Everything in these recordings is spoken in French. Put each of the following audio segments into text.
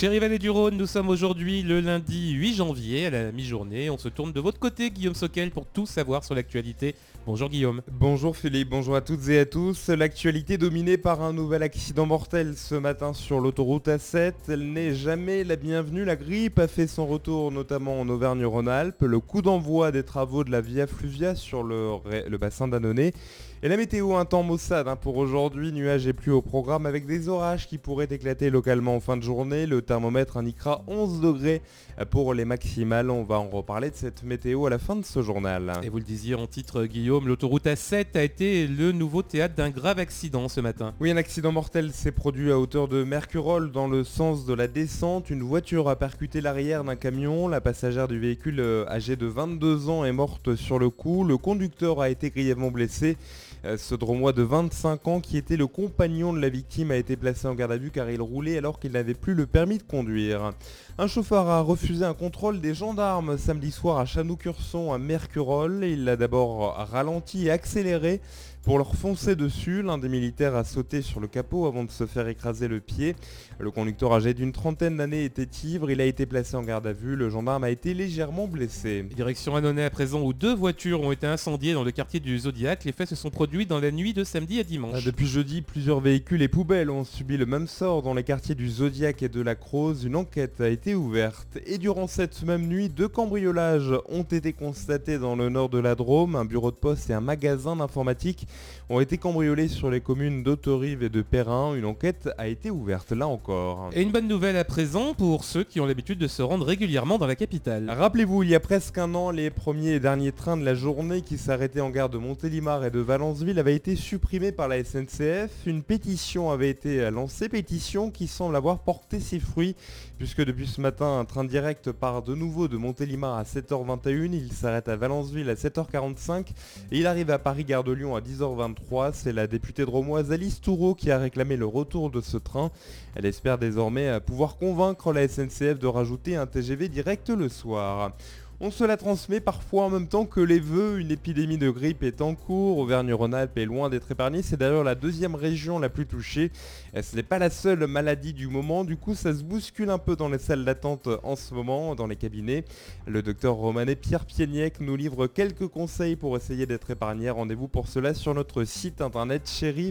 Chérie Vallée du Rhône, nous sommes aujourd'hui le lundi 8 janvier à la mi-journée. On se tourne de votre côté, Guillaume Soquel, pour tout savoir sur l'actualité. Bonjour Guillaume. Bonjour Philippe, bonjour à toutes et à tous. L'actualité dominée par un nouvel accident mortel ce matin sur l'autoroute A7. Elle n'est jamais la bienvenue. La grippe a fait son retour notamment en Auvergne-Rhône-Alpes. Le coup d'envoi des travaux de la Via Fluvia sur le bassin d'Annonay. Et la météo, un temps maussade pour aujourd'hui, nuages et pluie au programme avec des orages qui pourraient éclater localement en fin de journée. Le thermomètre indiquera 11 degrés pour les maximales. On va en reparler de cette météo à la fin de ce journal. Et vous le disiez en titre Guillaume, l'autoroute A7 a été le nouveau théâtre d'un grave accident ce matin. Oui, un accident mortel s'est produit à hauteur de Mercurol dans le sens de la descente. Une voiture a percuté l'arrière d'un camion. La passagère du véhicule âgée de 22 ans est morte sur le coup. Le conducteur a été grièvement blessé. Ce Dromois de 25 ans qui était le compagnon de la victime a été placé en garde à vue car il roulait alors qu'il n'avait plus le permis de conduire. Un chauffeur a refusé un contrôle des gendarmes samedi soir à Chanoux-Curson à Mercurol. Il l'a d'abord ralenti et accéléré pour leur foncer dessus. L'un des militaires a sauté sur le capot avant de se faire écraser le pied. Le conducteur âgé d'une trentaine d'années était ivre. Il a été placé en garde à vue. Le gendarme a été légèrement blessé. Direction Annonay à présent où 2 voitures ont été incendiées dans le quartier du Zodiac. Les faits se sont produits dans la nuit de samedi à dimanche. Depuis jeudi, plusieurs véhicules et poubelles ont subi le même sort dans les quartiers du Zodiac et de la Croze. Une enquête a été ouverte. Et durant cette même nuit, 2 cambriolages ont été constatés dans le nord de la Drôme. Un bureau de poste et un magasin d'informatique ont été cambriolés sur les communes d'Autorive et de Perrin. Une enquête a été ouverte là encore. Et une bonne nouvelle à présent pour ceux qui ont l'habitude de se rendre régulièrement dans la capitale. Rappelez-vous, il y a presque un an, les premiers et derniers trains de la journée qui s'arrêtaient en gare de Montélimar et de Valanceville avaient été supprimés par la SNCF. Une pétition avait été lancée, pétition qui semble avoir porté ses fruits, puisque depuis ce matin, un train direct part de nouveau de Montélimar à 7h21, il s'arrête à Valanceville à 7h45 et il arrive à Paris-Gare de Lyon à 10h23. C'est la députée dromoise Alice Toureau qui a réclamé le retour de ce train. Elle espère désormais pouvoir convaincre la SNCF de rajouter un TGV direct le soir. On se la transmet parfois en même temps que les vœux. Une épidémie de grippe est en cours. Auvergne-Rhône-Alpes est loin d'être épargnée. C'est d'ailleurs la deuxième région la plus touchée. Ce n'est pas la seule maladie du moment. Du coup, ça se bouscule un peu dans les salles d'attente en ce moment, dans les cabinets. Le docteur romanais Pierre Pieniec nous livre quelques conseils pour essayer d'être épargné. Rendez-vous pour cela sur notre site internet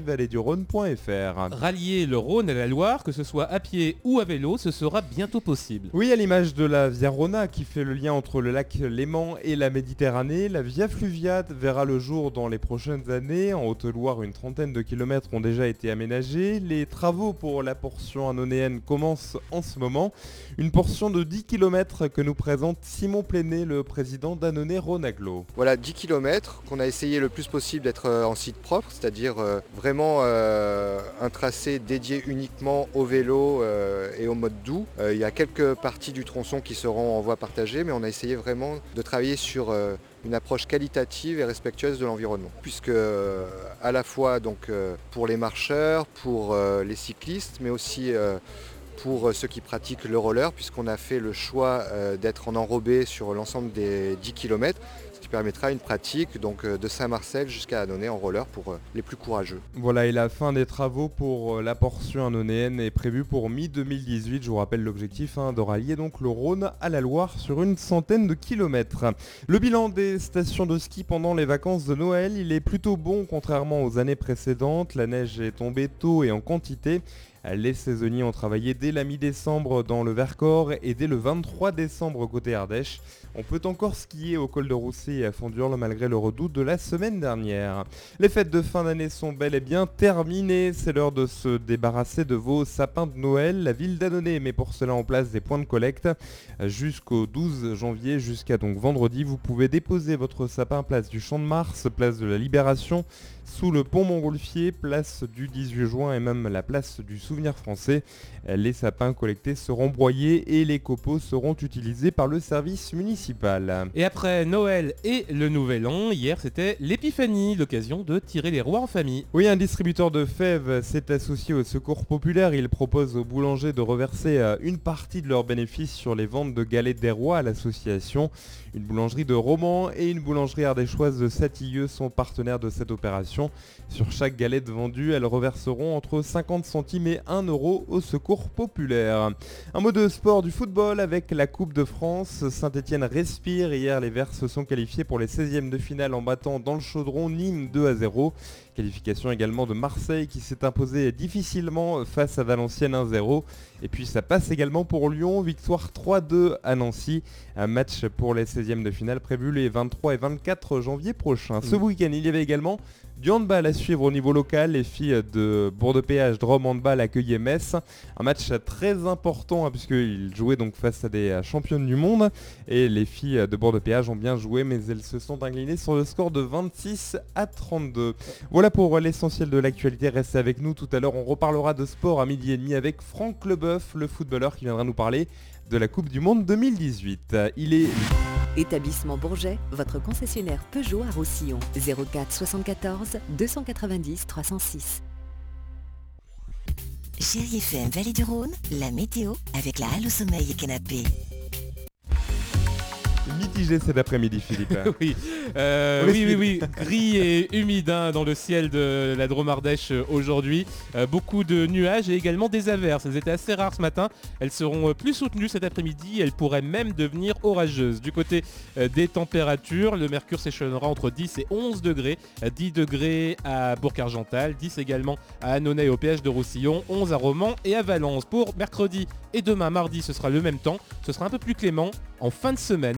chérievallée-du-rhône.fr. Rallier le Rhône à la Loire, que ce soit à pied ou à vélo, ce sera bientôt possible. Oui, à l'image de la Via Rhôna qui fait le lien entre le lac Léman et la Méditerranée, la Via Fluvia verra le jour dans les prochaines années. En Haute-Loire, une trentaine de kilomètres ont déjà été aménagés. Les travaux pour la portion annonéenne commencent en ce moment. Une portion de 10 km que nous présente Simon Pléné, le président d'Annonay-Rhône-Agglo. Voilà 10 km qu'on a essayé le plus possible d'être en site propre, c'est-à-dire vraiment un tracé dédié uniquement au vélo et au mode doux. Il y a quelques parties du tronçon qui seront en voie partagée, mais on a essayé vraiment de travailler sur une approche qualitative et respectueuse de l'environnement. Puisque à la fois donc, pour les marcheurs, pour les cyclistes, mais aussi pour ceux qui pratiquent le roller, puisqu'on a fait le choix d'être en enrobé sur l'ensemble des 10 km, ce qui permettra une pratique donc, de Saint-Marcel jusqu'à Annonay en roller pour les plus courageux. Voilà, et la fin des travaux pour la portion annonayenne est prévue pour mi-2018. Je vous rappelle l'objectif de rallier donc le Rhône à la Loire sur une centaine de kilomètres. Le bilan des stations de ski pendant les vacances de Noël, il est plutôt bon contrairement aux années précédentes. La neige est tombée tôt et en quantité. Les saisonniers ont travaillé dès la mi-décembre dans le Vercors et dès le 23 décembre côté Ardèche. On peut encore skier au col de Roussay et à Fondurle malgré le redoute de la semaine dernière. Les fêtes de fin d'année sont bel et bien terminées. C'est l'heure de se débarrasser de vos sapins de Noël. La ville d'Annonay met pour cela en place des points de collecte. Jusqu'au 12 janvier, jusqu'à donc vendredi, vous pouvez déposer votre sapin place du Champ de Mars, place de la Libération, sous le pont Montgolfier, place du 18 juin et même la place du Souvenir français. Les sapins collectés seront broyés et les copeaux seront utilisés par le service municipal. Et après Noël et le Nouvel An, hier c'était l'Épiphanie, l'occasion de tirer les rois en famille. Oui, un distributeur de fèves s'est associé au Secours Populaire. Il propose aux boulangers de reverser une partie de leurs bénéfices sur les ventes de galettes des rois à l'association. Une boulangerie de Romans et une boulangerie ardéchoise de Satilleux sont partenaires de cette opération. Sur chaque galette vendue, elles reverseront entre 50 centimes et 1 € au secours populaire. Un mot de sport du football avec la Coupe de France. Saint-Etienne respire. Hier, les Verts se sont qualifiés pour les 16e de finale en battant dans le chaudron Nîmes 2-0. Qualification également de Marseille qui s'est imposé difficilement face à Valenciennes 1-0. Et puis ça passe également pour Lyon, victoire 3-2 à Nancy. Un match pour les 16e de finale prévu les 23 et 24 janvier prochains. Ce week-end, il y avait également du handball à suivre au niveau local. Les filles de Bourg-de-Péage Drôme Handball accueillaient Metz. Un match très important puisqu'ils jouaient donc face à des championnes du monde. Et les filles de Bourg-de-Péage ont bien joué mais elles se sont inclinées sur le score de 26-32. Voilà pour l'essentiel de l'actualité. Restez avec nous tout à l'heure. On reparlera de sport à 12h30 avec Franck Leboeuf, le footballeur qui viendra nous parler de la Coupe du Monde 2018. Il est... Établissement Bourget, votre concessionnaire Peugeot à Roussillon. 04 74 290 306. Chérie FM Vallée du Rhône, la météo avec la halle au sommeil et canapé. Mitigé cet après-midi, Philippe. Oui, gris et humide dans le ciel de la Drôme-Ardèche aujourd'hui. Beaucoup de nuages et également des averses. Elles étaient assez rares ce matin. Elles seront plus soutenues cet après-midi. Elles pourraient même devenir orageuses. Du côté des températures, le mercure s'échelonnera entre 10 et 11 degrés. 10 degrés à Bourg-Argental, 10 également à Annonay et au péage de Roussillon, 11 à Romans et à Valence. Pour mercredi et demain, mardi, ce sera le même temps. Ce sera un peu plus clément en fin de semaine.